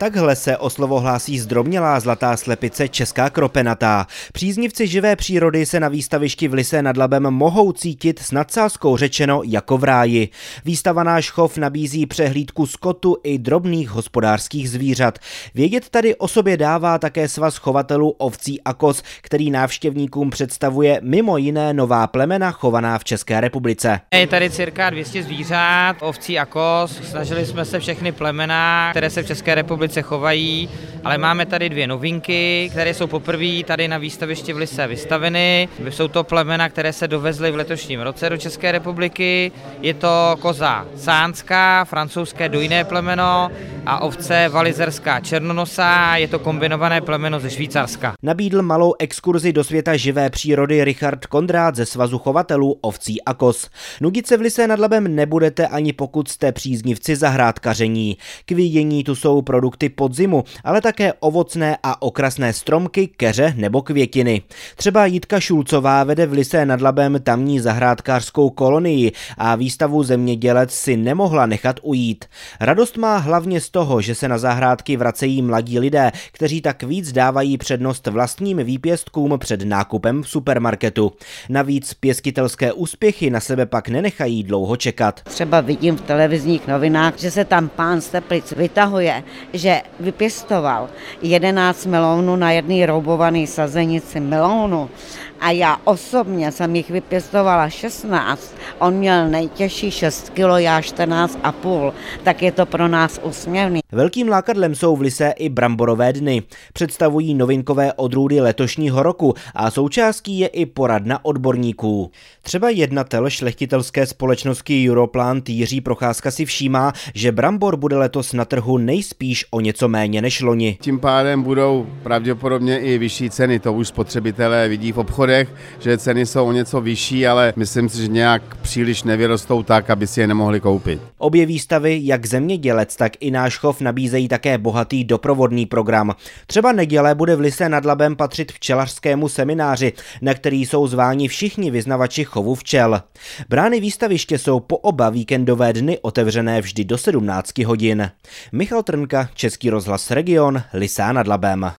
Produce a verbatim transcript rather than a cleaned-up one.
Takhle se o slovo hlásí zdrobnělá zlatá slepice česká kropenatá. Příznivci živé přírody se na výstavišti v Lysé nad Labem mohou cítit s nadsázkou řečeno jako v ráji. Výstava Náš chov nabízí přehlídku skotu i drobných hospodářských zvířat. Vědět tady o sobě dává také svaz chovatelů ovcí a koz, který návštěvníkům představuje mimo jiné nová plemena chovaná v České republice. Je tady cirka dvě stě zvířat, ovcí a koz. Snažili jsme se všechny plemena, které se v České republice chovají, ale máme tady dvě novinky, které jsou poprvé tady na výstavišti v Lyse vystaveny. Jsou to plemena, které se dovezly v letošním roce do České republiky. Je to koza sánská, francouzské dojné plemeno a ovce valizerská černonosá. Je to kombinované plemeno ze Švýcarska. Nabídl malou exkurzi do světa živé přírody Richard Kondrát ze svazu chovatelů ovcí a koz. Nudit se v Lysé nad Labem nebudete, ani pokud jste příznivci zahrádkaření. K vidění tu jsou produkty podzimu, ale také ovocné a okrasné stromky, keře nebo květiny. Třeba Jitka Šulcová vede v Lysé nad Labem tamní zahrádkářskou kolonii a výstavu Zemědělec si nemohla nechat ujít. Radost má hlavně z toho, že se na zahrádky vracejí mladí lidé, kteří tak víc dávají přednost vlastním výpěstkům před nákupem v supermarketu. Navíc pěstitelské úspěchy na sebe pak nenechají dlouho čekat. Třeba vidím v televizních novinách, že se tam pán z Teplic vytahuje, že vypěstoval jedenáct melounů na jedné roubované sazenici melounu. A já osobně jsem jich vypěstovala šestnáct, on měl nejtěžší šest kilo, já čtrnáct a půl, tak je to pro nás úsměvný. Velkým lákadlem jsou v Lyse i bramborové dny. Představují novinkové odrůdy letošního roku a součástí je i poradna odborníků. Třeba jednatel šlechtitelské společnosti Europlant Jiří Procházka si všímá, že brambor bude letos na trhu nejspíš o něco méně než loni. Tím pádem budou pravděpodobně i vyšší ceny, to už spotřebitelé vidí v obchodech, že ceny jsou o něco vyšší, ale myslím si, že nějak příliš nevyrostou tak, aby si je nemohli koupit. Obě výstavy, jak Zemědělec, tak i Náš chov, nabízejí také bohatý doprovodný program. Třeba neděle bude v Lyse nad Labem patřit včelařskému semináři, na který jsou zváni všichni vyznavači chovu včel. Brány výstaviště jsou po oba víkendové dny otevřené vždy do sedmnácti hodin. Michal Trnka, Český rozhlas Region, Lysá nad Labem.